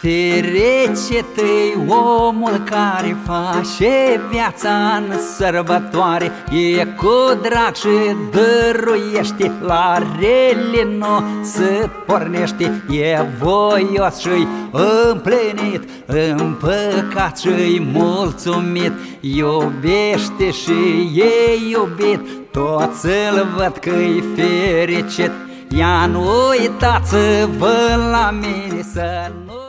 Fericit-i omul care face viața în sărbătoare, e cu drag și dăruiește, la rele nu se pornește, e voios și împlinit, împăcat și mulțumit, iubește și e iubit, toți îl văd că-i fericit. Ia nu uitați-vă la mine să nu